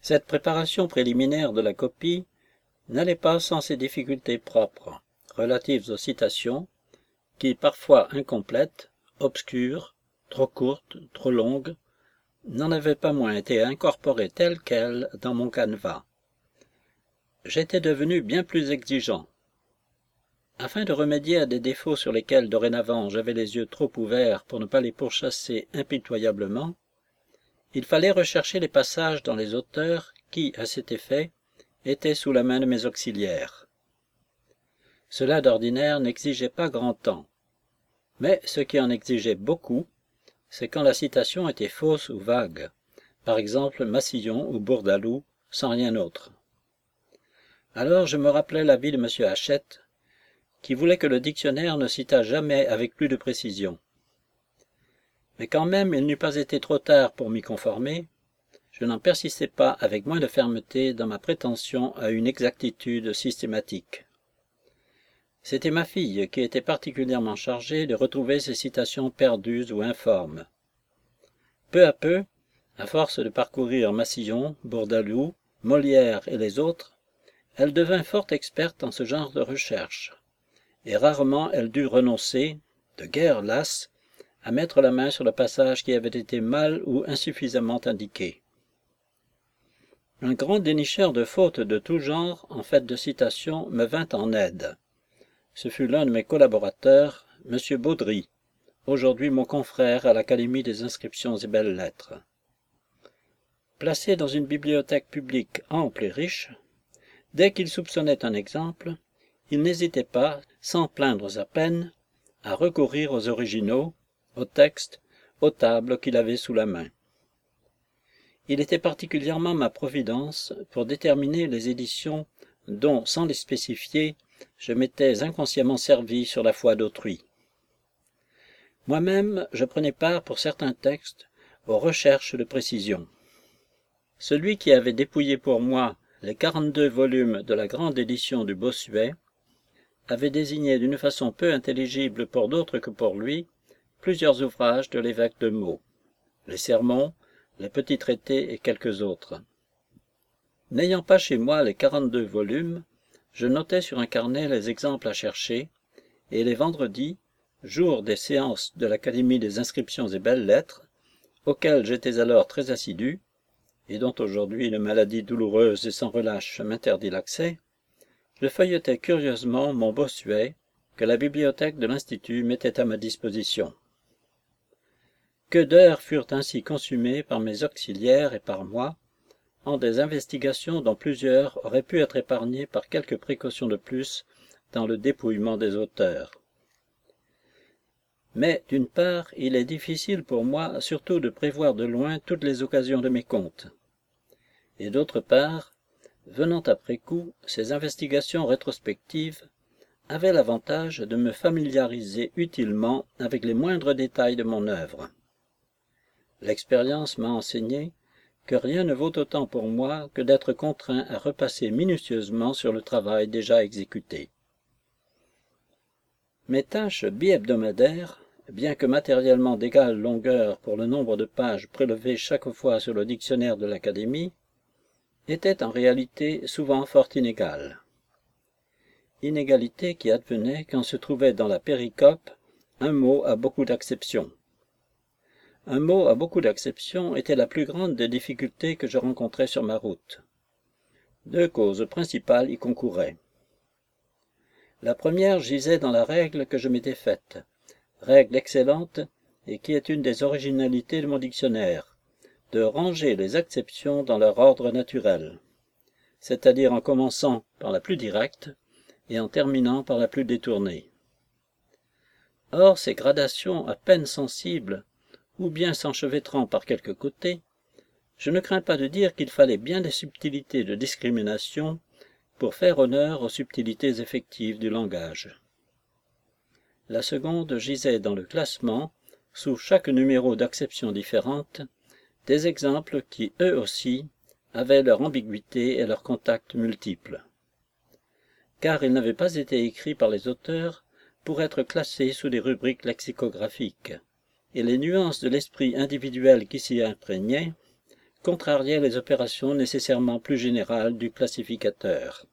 Cette préparation préliminaire de la copie n'allait pas sans ses difficultés propres, relatives aux citations, qui, parfois incomplètes, obscures, trop courtes, trop longues, n'en avaient pas moins été incorporées telles quelles dans mon canevas. J'étais devenu bien plus exigeant. Afin de remédier à des défauts sur lesquels dorénavant j'avais les yeux trop ouverts pour ne pas les pourchasser impitoyablement, il fallait rechercher les passages dans les auteurs qui, à cet effet, étaient sous la main de mes auxiliaires. Cela d'ordinaire n'exigeait pas grand temps, mais ce qui en exigeait beaucoup, c'est quand la citation était fausse ou vague, par exemple Massillon ou Bourdaloue, sans rien autre. Alors je me rappelais l'avis de M. Hachette, qui voulait que le dictionnaire ne citât jamais avec plus de précision. Mais quand même il n'eût pas été trop tard pour m'y conformer, je n'en persistais pas avec moins de fermeté dans ma prétention à une exactitude systématique. C'était ma fille qui était particulièrement chargée de retrouver ces citations perdues ou informes. Peu à peu, à force de parcourir Massillon, Bourdaloue, Molière et les autres, elle devint fort experte en ce genre de recherche, et rarement elle dut renoncer, de guerre lasse, à mettre la main sur le passage qui avait été mal ou insuffisamment indiqué. Un grand dénicheur de fautes de tout genre en fait de citation me vint en aide. Ce fut l'un de mes collaborateurs, M. Baudry, aujourd'hui mon confrère à l'Académie des inscriptions et belles-lettres. Placé dans une bibliothèque publique ample et riche, dès qu'il soupçonnait un exemple, il n'hésitait pas, sans plaindre sa peine, à recourir aux originaux, aux textes, aux tables qu'il avait sous la main. Il était particulièrement ma providence pour déterminer les éditions dont, sans les spécifier, je m'étais inconsciemment servi sur la foi d'autrui. Moi-même, je prenais part pour certains textes aux recherches de précision. Celui qui avait dépouillé pour moi les 42 volumes de la grande édition du Bossuet avait désigné d'une façon peu intelligible pour d'autres que pour lui plusieurs ouvrages de l'évêque de Meaux, les sermons, les petits traités et quelques autres. N'ayant pas chez moi les 42 volumes, je notais sur un carnet les exemples à chercher, et les vendredis, jour des séances de l'Académie des inscriptions et belles-lettres, auxquelles j'étais alors très assidu, et dont aujourd'hui une maladie douloureuse et sans relâche m'interdit l'accès, je feuilletais curieusement mon Bossuet que la bibliothèque de l'Institut mettait à ma disposition. Que d'heures furent ainsi consumées par mes auxiliaires et par moi, en des investigations dont plusieurs auraient pu être épargnées par quelques précautions de plus dans le dépouillement des auteurs. Mais, d'une part, il est difficile pour moi surtout de prévoir de loin toutes les occasions de mes comptes. Et d'autre part, venant après coup, ces investigations rétrospectives avaient l'avantage de me familiariser utilement avec les moindres détails de mon œuvre. L'expérience m'a enseigné que rien ne vaut autant pour moi que d'être contraint à repasser minutieusement sur le travail déjà exécuté. Mes tâches bi-hebdomadaires, bien que matériellement d'égale longueur pour le nombre de pages prélevées chaque fois sur le dictionnaire de l'Académie, étaient en réalité souvent fort inégales. Inégalité qui advenait quand se trouvait dans la péricope un mot à beaucoup d'acceptions. Un mot à beaucoup d'acceptions était la plus grande des difficultés que je rencontrais sur ma route. Deux causes principales y concouraient. La première gisait dans la règle que je m'étais faite, règle excellente et qui est une des originalités de mon dictionnaire, de ranger les acceptions dans leur ordre naturel, c'est-à-dire en commençant par la plus directe et en terminant par la plus détournée. Or, ces gradations à peine sensibles, ou bien s'enchevêtrant par quelques côtés, je ne crains pas de dire qu'il fallait bien des subtilités de discrimination pour faire honneur aux subtilités effectives du langage. La seconde gisait dans le classement, sous chaque numéro d'acception différente, des exemples qui, eux aussi, avaient leur ambiguïté et leurs contacts multiples. Car ils n'avaient pas été écrits par les auteurs pour être classés sous des rubriques lexicographiques, et les nuances de l'esprit individuel qui s'y imprégnaient contrariait les opérations nécessairement plus générales du classificateur.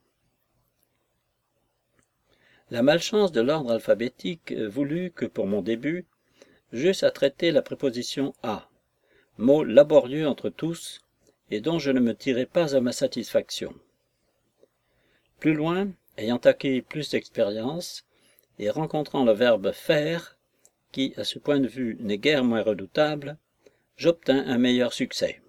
La malchance de l'ordre alphabétique voulut que, pour mon début, j'eusse à traiter la préposition « à », mot laborieux entre tous, et dont je ne me tirais pas à ma satisfaction. Plus loin, ayant acquis plus d'expérience, et rencontrant le verbe « faire », qui, à ce point de vue, n'est guère moins redoutable, j'obtins un meilleur succès.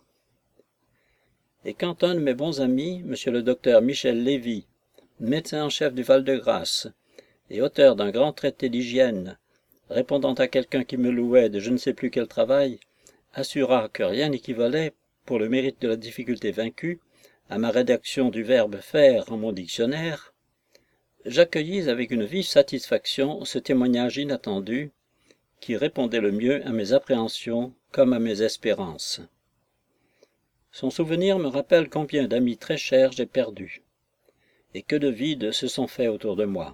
Et quand un de mes bons amis, M. le docteur Michel Lévy, médecin en chef du Val-de-Grâce, et auteur d'un grand traité d'hygiène, répondant à quelqu'un qui me louait de je ne sais plus quel travail, assura que rien n'équivalait, pour le mérite de la difficulté vaincue, à ma rédaction du verbe faire en mon dictionnaire, j'accueillis avec une vive satisfaction ce témoignage inattendu, qui répondait le mieux à mes appréhensions comme à mes espérances. Son souvenir me rappelle combien d'amis très chers j'ai perdus, et que de vides se sont faits autour de moi.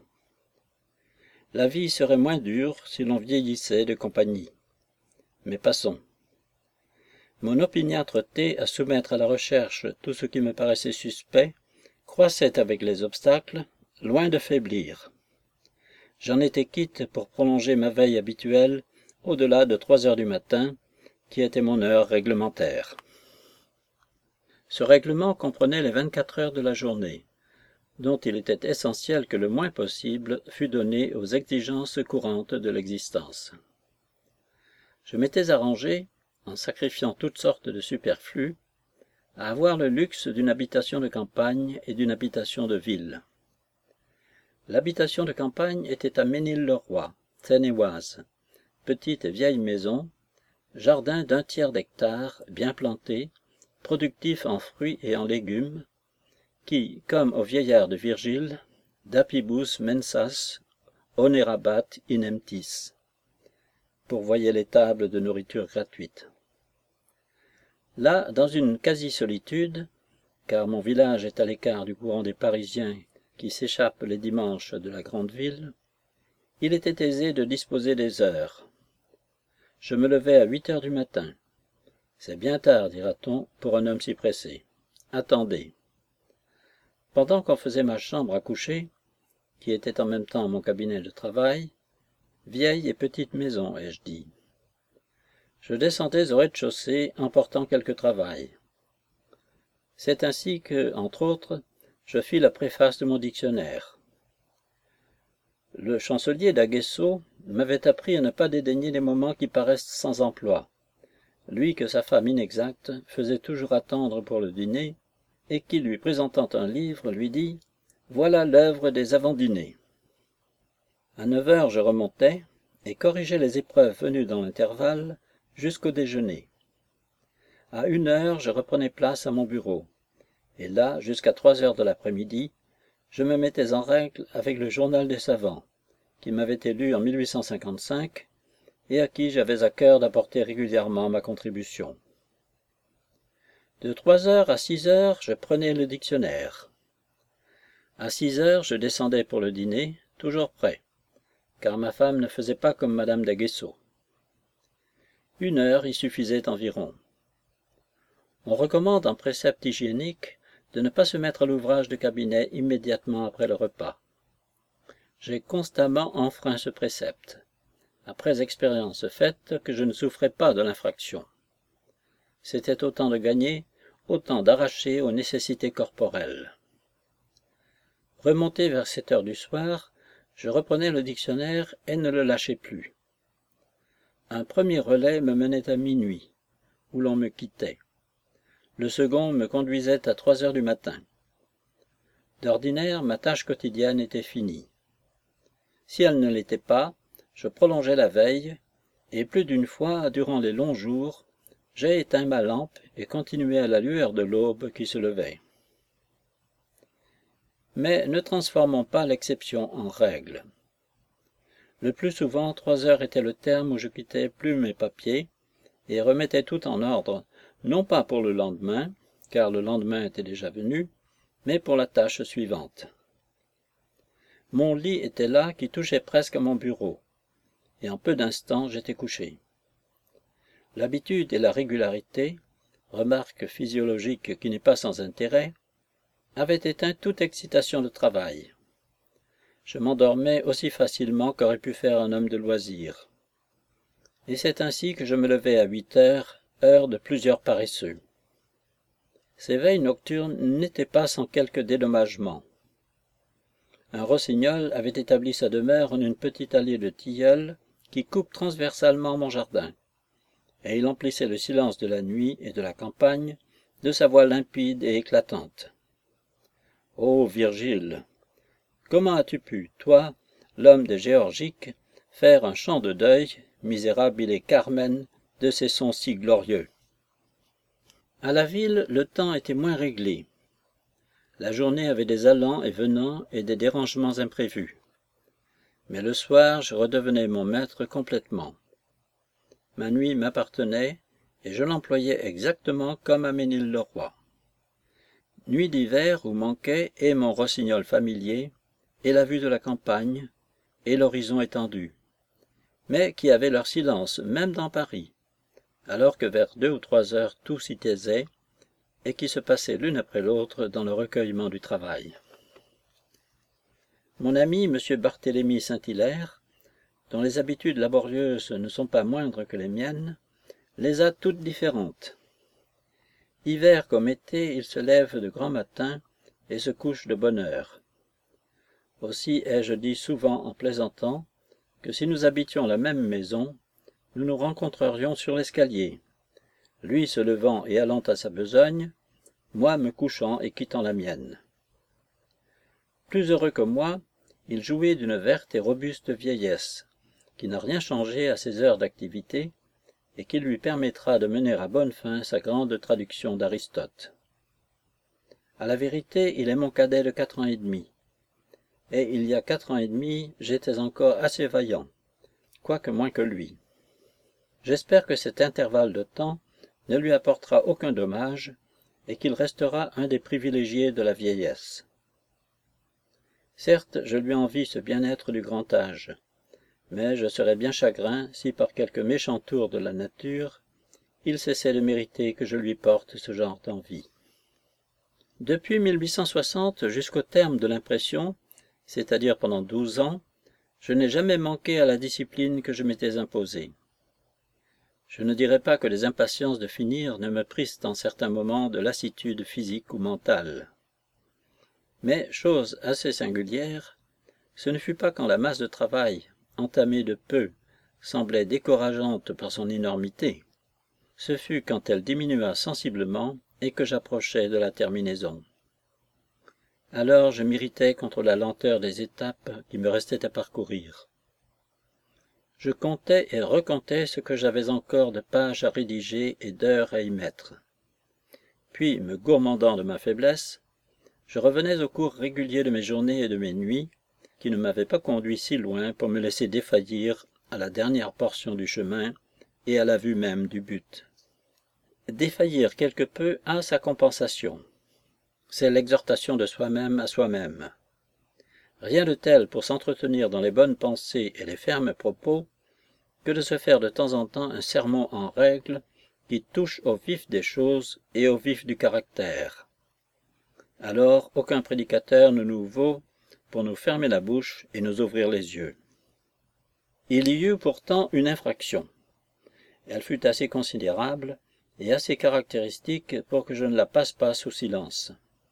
La vie serait moins dure si l'on vieillissait de compagnie. Mais passons. Mon opiniâtreté à soumettre à la recherche tout ce qui me paraissait suspect croissait avec les obstacles, loin de faiblir. J'en étais quitte pour prolonger ma veille habituelle au-delà de 3 heures du matin, qui était mon heure réglementaire. Ce règlement comprenait les 24 heures de la journée, dont il était essentiel que le moins possible fût donné aux exigences courantes de l'existence. Je m'étais arrangé, en sacrifiant toutes sortes de superflus, à avoir le luxe d'une habitation de campagne et d'une habitation de ville. L'habitation de campagne était à Ménil-le-Roi, Seine-et-Oise, petite et vieille maison, jardin d'1 tiers d'hectare, bien planté, productif en fruits et en légumes, qui, comme au vieillard de Virgile, dapibus mensas onerabat in emptis, pourvoyait les tables de nourriture gratuite. Là, dans une quasi-solitude, car mon village est à l'écart du courant des Parisiens qui s'échappent les dimanches de la grande ville, il était aisé de disposer des heures. Je me levais à 8 heures du matin. C'est bien tard, dira-t-on, pour un homme si pressé. Attendez. Pendant qu'on faisait ma chambre à coucher, qui était en même temps mon cabinet de travail, vieille et petite maison, ai-je dit. Je descendais au rez-de-chaussée emportant quelque travail. C'est ainsi que, entre autres, je fis la préface de mon dictionnaire. Le chancelier d'Aguesseau m'avait appris à ne pas dédaigner les moments qui paraissent sans emploi, lui que sa femme inexacte faisait toujours attendre pour le dîner, et qui, lui présentant un livre, lui dit « Voilà l'œuvre des avant-dîners ». À 9 heures, je remontais et corrigeais les épreuves venues dans l'intervalle jusqu'au déjeuner. À 1 heure, je reprenais place à mon bureau, et là, jusqu'à 3 heures de l'après-midi, je me mettais en règle avec le Journal des savants, qui m'avait été lu en 1855 et à qui j'avais à cœur d'apporter régulièrement ma contribution. De 3 heures à 6 heures, je prenais le dictionnaire. À 6 heures, je descendais pour le dîner, toujours prêt, car ma femme ne faisait pas comme madame d'Aguesseau. 1 heure y suffisait environ. On recommande en précepte hygiénique de ne pas se mettre à l'ouvrage de cabinet immédiatement après le repas. J'ai constamment enfreint ce précepte, après expérience faite que je ne souffrais pas de l'infraction. C'était autant de gagner, autant d'arracher aux nécessités corporelles. Remonté vers 7 heures du soir, je reprenais le dictionnaire et ne le lâchais plus. Un premier relais me menait à minuit, où l'on me quittait. Le second me conduisait à 3 heures du matin. D'ordinaire, ma tâche quotidienne était finie. Si elle ne l'était pas, je prolongeais la veille, et plus d'une fois, durant les longs jours, j'ai éteint ma lampe et continué à la lueur de l'aube qui se levait. Mais ne transformons pas l'exception en règle. Le plus souvent, 3 heures était le terme où je quittais plume et papier, et remettais tout en ordre, non pas pour le lendemain, car le lendemain était déjà venu, mais pour la tâche suivante. Mon lit était là qui touchait presque à mon bureau, et en peu d'instants j'étais couché. L'habitude et la régularité, remarque physiologique qui n'est pas sans intérêt, avait éteint toute excitation de travail. Je m'endormais aussi facilement qu'aurait pu faire un homme de loisir. Et c'est ainsi que je me levais à 8 heures, heure de plusieurs paresseux. Ces veilles nocturnes n'étaient pas sans quelque dédommagement. Un rossignol avait établi sa demeure en une petite allée de tilleuls qui coupe transversalement mon jardin, et il emplissait le silence de la nuit et de la campagne de sa voix limpide et éclatante. « Ô Virgile, comment as-tu pu, toi, l'homme de Géorgique, faire un chant de deuil, misérabile Carmen, de ces sons si glorieux ?» À la ville, le temps était moins réglé. La journée avait des allants et venants et des dérangements imprévus. Mais le soir, je redevenais mon maître complètement. Ma nuit m'appartenait, et je l'employais exactement comme à Ménilles-le-Roi. Nuit d'hiver où manquait et mon rossignol familier, et la vue de la campagne, et l'horizon étendu, mais qui avaient leur silence même dans Paris, alors que vers 2 ou 3 heures tout s'y taisait, et qui se passaient l'une après l'autre dans le recueillement du travail. Mon ami M. Barthélemy Saint-Hilaire, dont les habitudes laborieuses ne sont pas moindres que les miennes, les a toutes différentes. Hiver comme été, il se lève de grand matin et se couche de bonne heure. Aussi ai-je dit souvent en plaisantant que si nous habitions la même maison, nous nous rencontrerions sur l'escalier, lui se levant et allant à sa besogne, moi me couchant et quittant la mienne. Plus heureux que moi, il jouit d'une verte et robuste vieillesse, qui n'a rien changé à ses heures d'activité, et qui lui permettra de mener à bonne fin sa grande traduction d'Aristote. À la vérité, il est mon cadet de 4 ans et demi, et il y a 4 ans et demi, j'étais encore assez vaillant, quoique moins que lui. J'espère que cet intervalle de temps ne lui apportera aucun dommage, et qu'il restera un des privilégiés de la vieillesse. Certes, je lui envie ce bien-être du grand âge, mais je serais bien chagrin si par quelque méchant tour de la nature, il cessait de mériter que je lui porte ce genre d'envie. Depuis 1860 jusqu'au terme de l'impression, c'est-à-dire pendant 12 ans, je n'ai jamais manqué à la discipline que je m'étais imposée. Je ne dirais pas que les impatiences de finir ne me prissent en certains moments de lassitude physique ou mentale. Mais, chose assez singulière, ce ne fut pas quand la masse de travail, entamée de peu, semblait décourageante par son énormité. Ce fut quand elle diminua sensiblement et que j'approchais de la terminaison. Alors je m'irritais contre la lenteur des étapes qui me restaient à parcourir. Je comptais et recomptais ce que j'avais encore de pages à rédiger et d'heures à y mettre. Puis, me gourmandant de ma faiblesse, je revenais au cours régulier de mes journées et de mes nuits, qui ne m'avaient pas conduit si loin pour me laisser défaillir à la dernière portion du chemin et à la vue même du but. Défaillir quelque peu a sa compensation. C'est l'exhortation de soi-même à soi-même. Rien de tel pour s'entretenir dans les bonnes pensées et les fermes propos que de se faire de temps en temps un sermon en règle qui touche au vif des choses et au vif du caractère. Alors aucun prédicateur ne nous vaut pour nous fermer la bouche et nous ouvrir les yeux. Il y eut pourtant une infraction. Elle fut assez considérable et assez caractéristique pour que je ne la passe pas sous silence.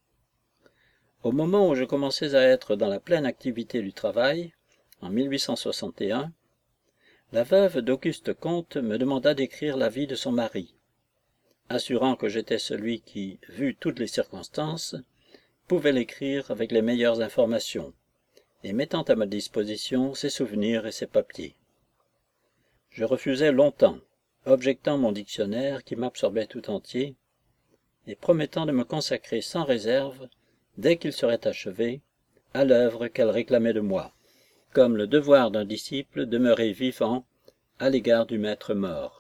Au moment où je commençais à être dans la pleine activité du travail, en 1861, la veuve d'Auguste Comte me demanda d'écrire la vie de son mari, assurant que j'étais celui qui, vu toutes les circonstances, pouvait l'écrire avec les meilleures informations, et mettant à ma disposition ses souvenirs et ses papiers. Je refusai longtemps, objectant mon dictionnaire qui m'absorbait tout entier, et promettant de me consacrer sans réserve, dès qu'il serait achevé, à l'œuvre qu'elle réclamait de moi, comme le devoir d'un disciple demeuré vivant à l'égard du maître mort.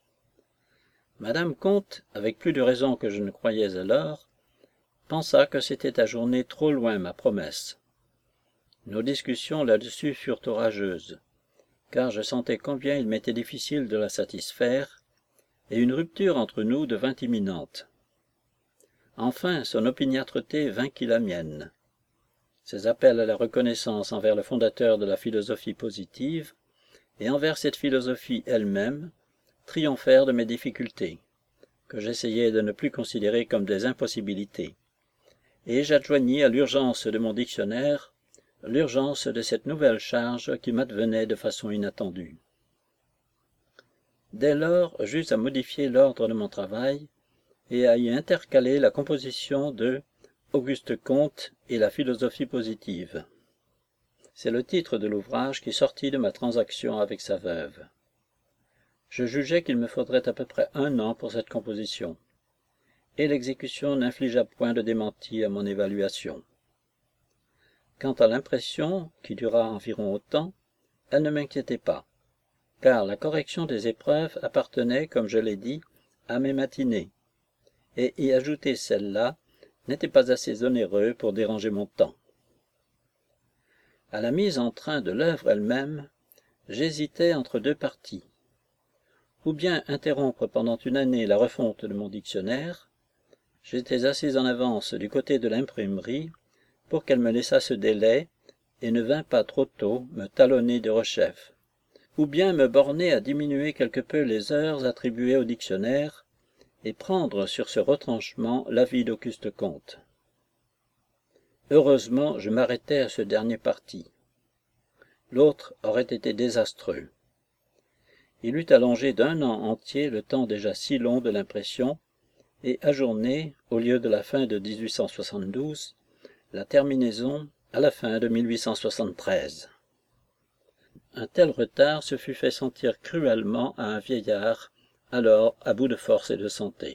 Madame Comte, avec plus de raison que je ne croyais alors, pensa que c'était ajourner trop loin ma promesse. Nos discussions là-dessus furent orageuses, car je sentais combien il m'était difficile de la satisfaire, et une rupture entre nous devint imminente. Enfin, son opiniâtreté vainquit la mienne. Ses appels à la reconnaissance envers le fondateur de la philosophie positive et envers cette philosophie elle-même triomphèrent de mes difficultés, que j'essayais de ne plus considérer comme des impossibilités, et j'adjoignis à l'urgence de mon dictionnaire l'urgence de cette nouvelle charge qui m'advenait de façon inattendue. Dès lors, j'eus à modifier l'ordre de mon travail et à y intercaler la composition de Auguste Comte et la philosophie positive. C'est le titre de l'ouvrage qui sortit de ma transaction avec sa veuve. Je jugeais qu'il me faudrait à peu près 1 an pour cette composition, et l'exécution n'infligea point de démenti à mon évaluation. Quant à l'impression, qui dura environ autant, elle ne m'inquiétait pas, car la correction des épreuves appartenait, comme je l'ai dit, à mes matinées, et y ajouter celle-là n'était pas assez onéreux pour déranger mon temps. À la mise en train de l'œuvre elle-même, j'hésitais entre 2 partis. Ou bien interrompre pendant 1 année la refonte de mon dictionnaire, j'étais assez en avance du côté de l'imprimerie pour qu'elle me laissât ce délai et ne vînt pas trop tôt me talonner de rechef, ou bien me borner à diminuer quelque peu les heures attribuées au dictionnaire et prendre sur ce retranchement l'avis d'Auguste Comte. Heureusement, je m'arrêtai à ce dernier parti. L'autre aurait été désastreux. Il eût allongé d'1 an entier le temps déjà si long de l'impression et ajourné, au lieu de la fin de 1872, la terminaison à la fin de 1873. Un tel retard se fût fait sentir cruellement à un vieillard, alors à bout de force et de santé.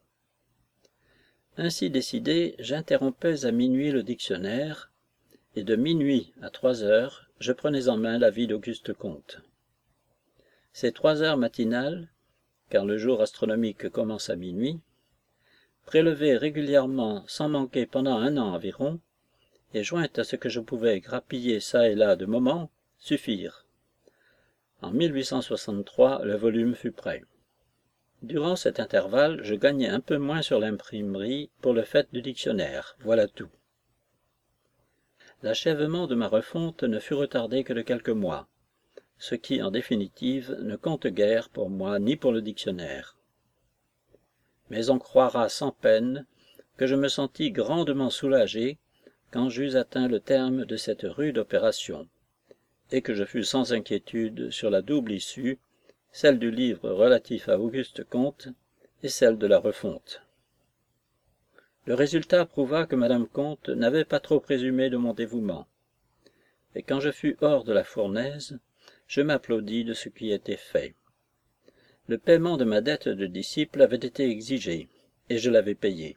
Ainsi décidé, j'interrompais à minuit le dictionnaire, et de minuit à 3 heures, je prenais en main l'avis d'Auguste Comte. Ces 3 heures matinales, car le jour astronomique commence à minuit, prélevées régulièrement sans manquer pendant 1 an environ, et jointes à ce que je pouvais grappiller çà et là de moments, suffirent. En 1863, le volume fut prêt. Durant cet intervalle, je gagnai un peu moins sur l'imprimerie pour le fait du dictionnaire, voilà tout. L'achèvement de ma refonte ne fut retardé que de quelques mois, ce qui, en définitive, ne compte guère pour moi ni pour le dictionnaire. Mais on croira sans peine que je me sentis grandement soulagé quand j'eus atteint le terme de cette rude opération, et que je fus sans inquiétude sur la double issue, celle du livre relatif à Auguste Comte et celle de la refonte. Le résultat prouva que Madame Comte n'avait pas trop présumé de mon dévouement, et quand je fus hors de la fournaise, je m'applaudis de ce qui était fait. Le paiement de ma dette de disciple avait été exigé, et je l'avais payé.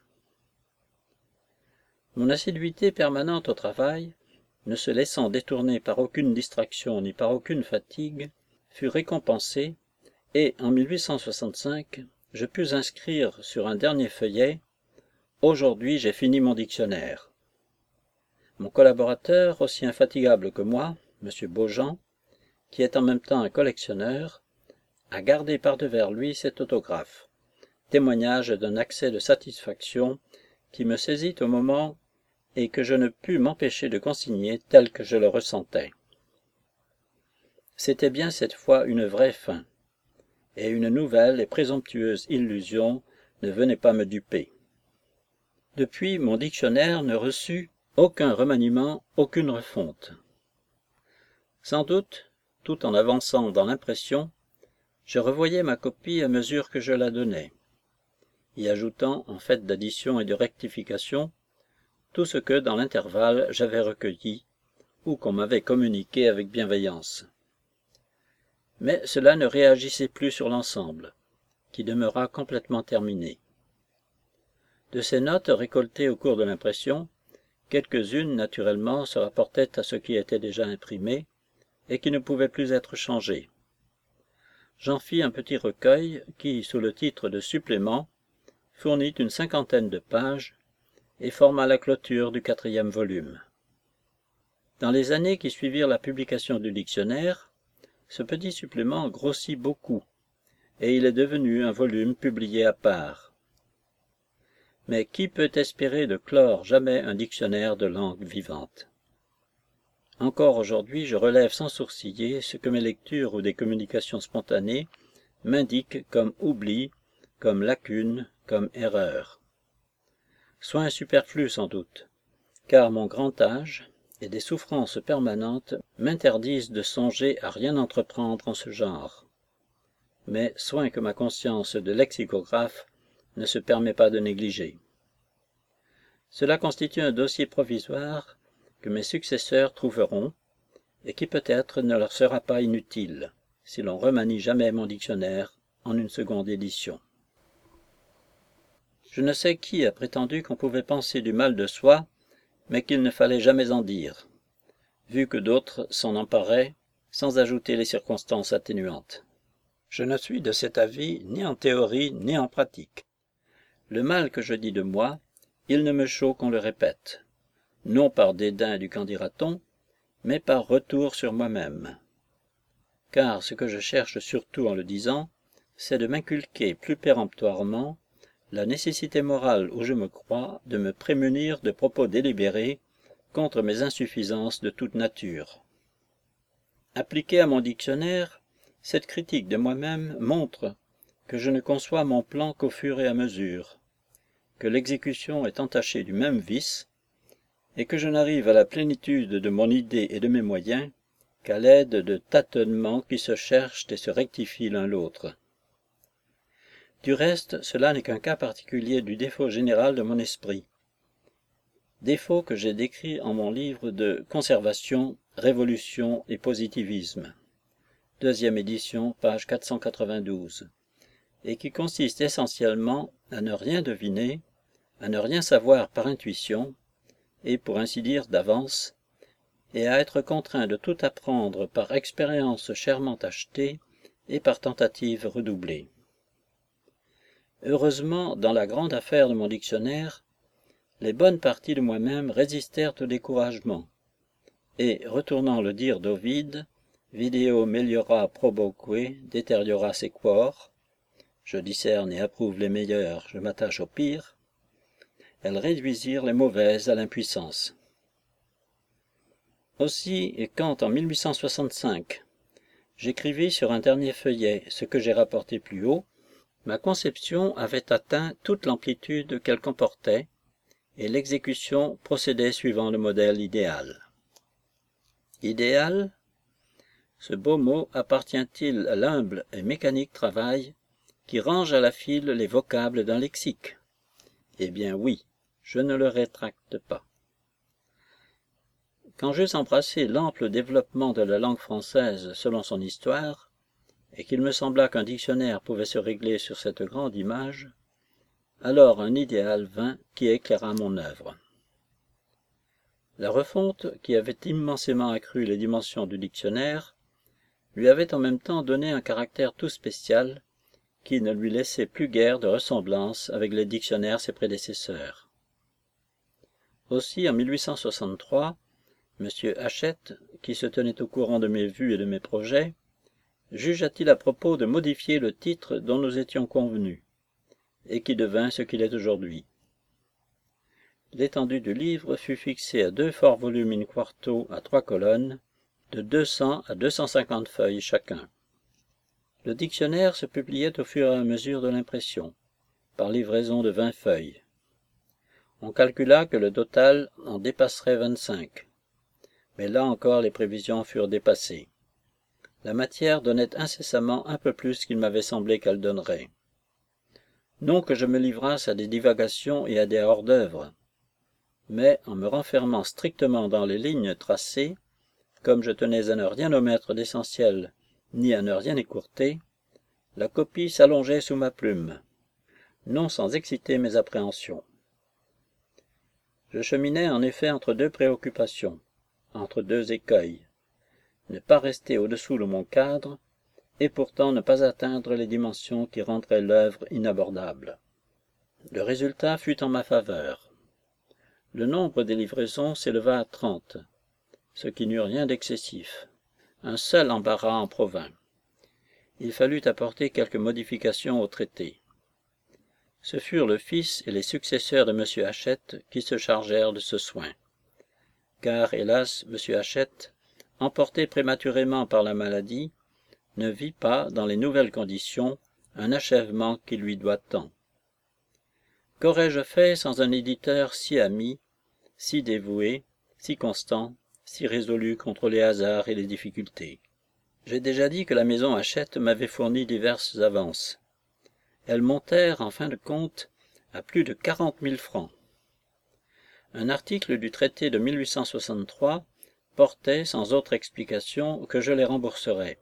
Mon assiduité permanente au travail, ne se laissant détourner par aucune distraction ni par aucune fatigue, fut récompensée, et en 1865, je pus inscrire sur un dernier feuillet « Aujourd'hui j'ai fini mon dictionnaire ». Mon collaborateur, aussi infatigable que moi, M. Beaujean, qui est en même temps un collectionneur, a gardé par-devers lui cet autographe, témoignage d'un accès de satisfaction qui me saisit au moment et que je ne pus m'empêcher de consigner tel que je le ressentais. C'était bien cette fois une vraie fin, et une nouvelle et présomptueuse illusion ne venait pas me duper. Depuis, mon dictionnaire ne reçut aucun remaniement, aucune refonte. Sans doute, tout en avançant dans l'impression, je revoyais ma copie à mesure que je la donnais, y ajoutant, en fait d'addition et de rectification, tout ce que, dans l'intervalle, j'avais recueilli, ou qu'on m'avait communiqué avec bienveillance. Mais cela ne réagissait plus sur l'ensemble, qui demeura complètement terminé. De ces notes récoltées au cours de l'impression, quelques-unes, naturellement, se rapportaient à ce qui était déjà imprimé, et qui ne pouvait plus être changé. J'en fis un petit recueil qui, sous le titre de supplément, fournit une 50aine de pages et forma la clôture du 4e volume. Dans les années qui suivirent la publication du dictionnaire, ce petit supplément grossit beaucoup, et il est devenu un volume publié à part. Mais qui peut espérer de clore jamais un dictionnaire de langue vivante? Encore aujourd'hui, je relève sans sourciller ce que mes lectures ou des communications spontanées m'indiquent comme oubli, comme lacune, comme erreur. Soin superflu sans doute, car mon grand âge et des souffrances permanentes m'interdisent de songer à rien entreprendre en ce genre. Mais soin que ma conscience de lexicographe ne se permet pas de négliger. Cela constitue un dossier provisoire que mes successeurs trouveront et qui peut-être ne leur sera pas inutile si l'on remanie jamais mon dictionnaire en une seconde édition. Je ne sais qui a prétendu qu'on pouvait penser du mal de soi, mais qu'il ne fallait jamais en dire, vu que d'autres s'en emparaient sans ajouter les circonstances atténuantes. Je ne suis de cet avis ni en théorie ni en pratique. Le mal que je dis de moi, il ne me chaud qu'on le répète, non par dédain du qu'en dira-t-on, mais par retour sur moi-même. Car ce que je cherche surtout en le disant, c'est de m'inculquer plus péremptoirement la nécessité morale où je me crois de me prémunir de propos délibérés contre mes insuffisances de toute nature. Appliquée à mon dictionnaire, cette critique de moi-même montre que je ne conçois mon plan qu'au fur et à mesure, que l'exécution est entachée du même vice, et que je n'arrive à la plénitude de mon idée et de mes moyens qu'à l'aide de tâtonnements qui se cherchent et se rectifient l'un l'autre. Du reste, cela n'est qu'un cas particulier du défaut général de mon esprit, défaut que j'ai décrit en mon livre de Conservation, Révolution et Positivisme, deuxième édition, page 492, et qui consiste essentiellement à ne rien deviner, à ne rien savoir par intuition, et pour ainsi dire d'avance, et à être contraint de tout apprendre par expérience chèrement achetée et par tentative redoublée. Heureusement, dans la grande affaire de mon dictionnaire, les bonnes parties de moi-même résistèrent au découragement, et, retournant le dire d'Ovide, vidéo meliora proboque, deteriora sequor, je discerne et approuve les meilleurs, je m'attache aux pires, elles réduisirent les mauvaises à l'impuissance. Aussi, et quand en 1865, j'écrivis sur un dernier feuillet ce que j'ai rapporté plus haut, ma conception avait atteint toute l'amplitude qu'elle comportait, et l'exécution procédait suivant le modèle idéal. Idéal? Ce beau mot appartient-il à l'humble et mécanique travail qui range à la file les vocables d'un lexique? Eh bien oui, je ne le rétracte pas. Quand j'eus embrassé l'ample développement de la langue française selon son histoire, et qu'il me sembla qu'un dictionnaire pouvait se régler sur cette grande image, alors un idéal vint qui éclaira mon œuvre. La refonte, qui avait immensément accru les dimensions du dictionnaire, lui avait en même temps donné un caractère tout spécial qui ne lui laissait plus guère de ressemblance avec les dictionnaires ses prédécesseurs. Aussi, en 1863, M. Hachette, qui se tenait au courant de mes vues et de mes projets, jugea-t-il à propos de modifier le titre dont nous étions convenus, et qui devint ce qu'il est aujourd'hui. L'étendue du livre fut fixée à 2 forts volumes in-quarto à 3 colonnes, de 200 à 250 feuilles chacun. Le dictionnaire se publiait au fur et à mesure de l'impression, par livraison de 20 feuilles. On calcula que le total en dépasserait 25, mais là encore les prévisions furent dépassées. La matière donnait incessamment un peu plus qu'il m'avait semblé qu'elle donnerait. Non que je me livrasse à des divagations et à des hors-d'œuvre, mais en me renfermant strictement dans les lignes tracées, comme je tenais à ne rien omettre d'essentiel ni à ne rien écourter, la copie s'allongeait sous ma plume, non sans exciter mes appréhensions. Je cheminais en effet entre 2 préoccupations, entre 2 écueils, ne pas rester au-dessous de mon cadre, et pourtant ne pas atteindre les dimensions qui rendraient l'œuvre inabordable. Le résultat fut en ma faveur. Le nombre des livraisons s'éleva à 30, ce qui n'eut rien d'excessif. Un seul embarras en provint. il fallut apporter quelques modifications au traité. Ce furent le fils et les successeurs de M. Hachette qui se chargèrent de ce soin. Car, hélas, M. Hachette, emporté prématurément par la maladie, ne vit pas, dans les nouvelles conditions, un achèvement qui lui doit tant. Qu'aurais-je fait sans un éditeur si ami, si dévoué, si constant, si résolu contre les hasards et les difficultés? J'ai déjà dit que la maison Hachette m'avait fourni diverses avances. Elles montèrent, en fin de compte, à plus de 40 000 francs. Un article du traité de 1863 portait, sans autre explication, que je les rembourserais.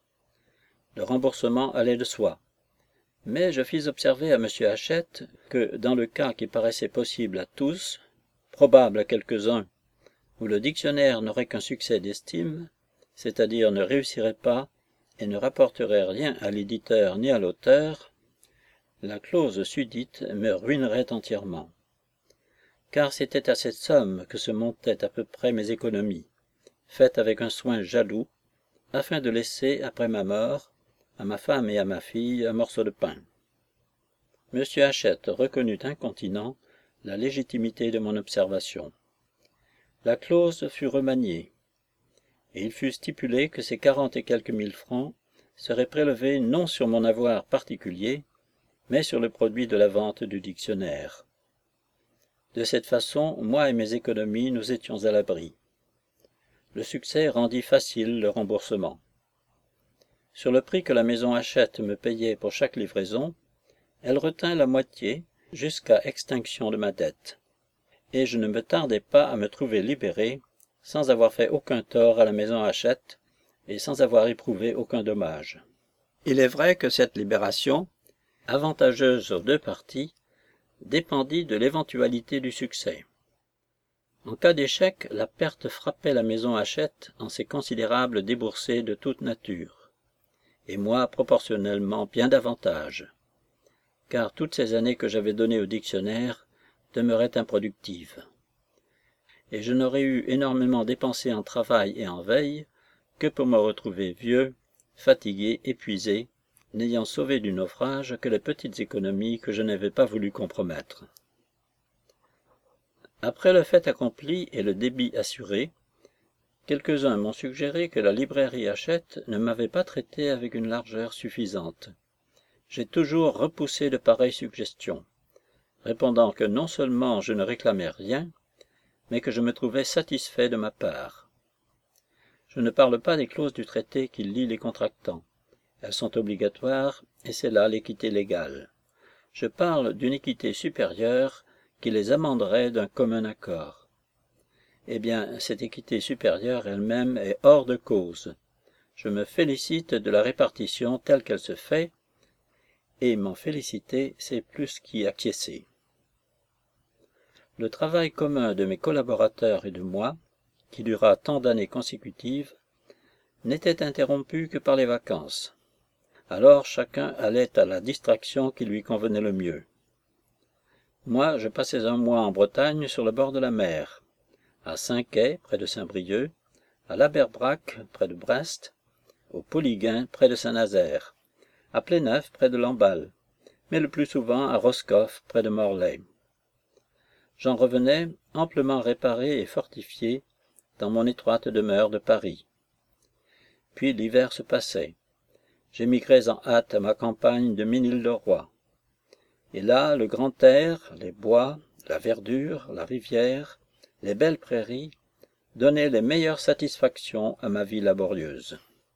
Le remboursement allait de soi. Mais je fis observer à M. Hachette que, dans le cas qui paraissait possible à tous, probable à quelques-uns, où le dictionnaire n'aurait qu'un succès d'estime, c'est-à-dire ne réussirait pas et ne rapporterait rien à l'éditeur ni à l'auteur, la clause sudite me ruinerait entièrement. Car c'était à cette somme que se montaient à peu près mes économies, faites avec un soin jaloux, afin de laisser, après ma mort, à ma femme et à ma fille un morceau de pain. M. Hachette reconnut incontinent la légitimité de mon observation. La clause fut remaniée, et il fut stipulé que ces 40 et quelques mille francs seraient prélevés non sur mon avoir particulier, mais sur le produit de la vente du dictionnaire. De cette façon, moi et mes économies, nous étions à l'abri. Le succès rendit facile le remboursement. Sur le prix que la maison Hachette me payait pour chaque livraison, elle retint la moitié jusqu'à extinction de ma dette. Et je ne me tardai pas à me trouver libéré, sans avoir fait aucun tort à la maison Hachette et sans avoir éprouvé aucun dommage. Il est vrai que cette libération, avantageuse aux deux parties, dépendit de l'éventualité du succès. En cas d'échec, la perte frappait la maison Hachette en ses considérables déboursés de toute nature, et moi proportionnellement bien davantage, car toutes ces années que j'avais données au dictionnaire demeuraient improductives. Et je n'aurais eu énormément dépensé en travail et en veille que pour me retrouver vieux, fatigué, épuisé, n'ayant sauvé du naufrage que les petites économies que je n'avais pas voulu compromettre. Après le fait accompli et le débit assuré, quelques-uns m'ont suggéré que la librairie Hachette ne m'avait pas traité avec une largeur suffisante. J'ai toujours repoussé de pareilles suggestions, répondant que non seulement je ne réclamais rien, mais que je me trouvais satisfait de ma part. Je ne parle pas des clauses du traité qui lient les contractants. Elles sont obligatoires, et c'est là l'équité légale. Je parle d'une équité supérieure qui les amenderait d'un commun accord. Eh bien, cette équité supérieure elle-même est hors de cause. Je me félicite de la répartition telle qu'elle se fait, et m'en féliciter, c'est plus qu'y acquiescer. Le travail commun de mes collaborateurs et de moi, qui dura tant d'années consécutives, n'était interrompu que par les vacances. Alors chacun allait à la distraction qui lui convenait le mieux. Moi, je passais un mois en Bretagne sur le bord de la mer, à Saint-Quay, près de Saint-Brieuc, à Laberbrac, près de Brest, au Polyguin, près de Saint-Nazaire, à Pléneuf, près de Lamballe, mais le plus souvent à Roscoff, près de Morlaix. J'en revenais amplement réparé et fortifié dans mon étroite demeure de Paris. Puis l'hiver se passait. J'émigrais en hâte à ma campagne de Ménil-le-Roi. Et là, le grand air, les bois, la verdure, la rivière, les belles prairies, donnaient les meilleures satisfactions à ma vie laborieuse.